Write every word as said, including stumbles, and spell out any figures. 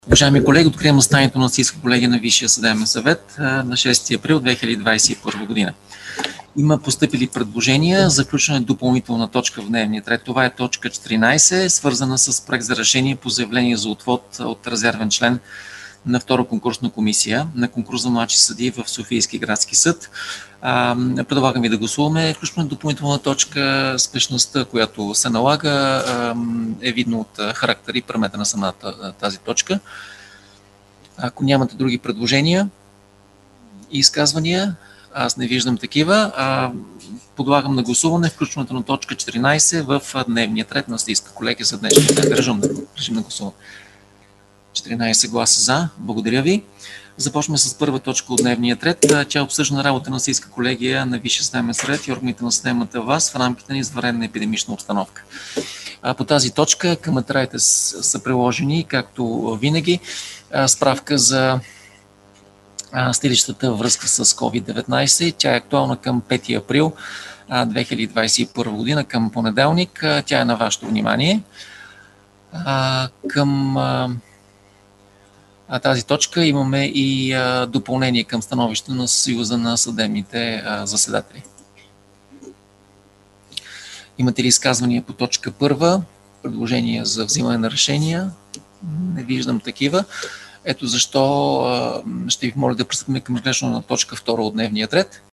Уважаеми колеги, откривам заседанието на Софийска колегия на Висшия съдебен съвет на шести април две хиляди двадесет и първа година. Има постъпили предложения за включване допълнителна точка в дневния ред. Това е точка четиринадесет, свързана с проект за решение по заявление за отвод от резервен член на втора конкурсна комисия на конкурс за младши съдии в Софийски градски съд. Предлагам ви да гласуваме включване допълнителна точка. Спешността, която се налага, е видно от характера и параметъра на самата тази точка. Ако нямате други предложения и изказвания, аз не виждам такива, подлагам на гласуване включването на точка четиринадесет в дневния ред на Софийска колегия за днешния ден. Режим на гласуване. четиринадесет гласа за. Благодаря ви. Започваме с първа точка от дневния ред. Тя е обсъждана работа на Софийска колегия на Висшия съдебен съвет и органите на съдебната власт в рамките на извънредна епидемична обстановка. По тази точка към материалите са приложени, както винаги, справка за съдилищата във връзка с ковид деветнадесет. Тя е актуална към пети април две хиляди двадесет и първа година, към понеделник. Тя е на вашето внимание. Към тази точка имаме и допълнение към становище на Съюза на съдебните заседатели. Имате ли изказвания по точка първа? Предложения за взимане на решения? Не виждам такива. Ето защо ще ви моля да пристъпим към разглеждане на точка втора от дневния ред.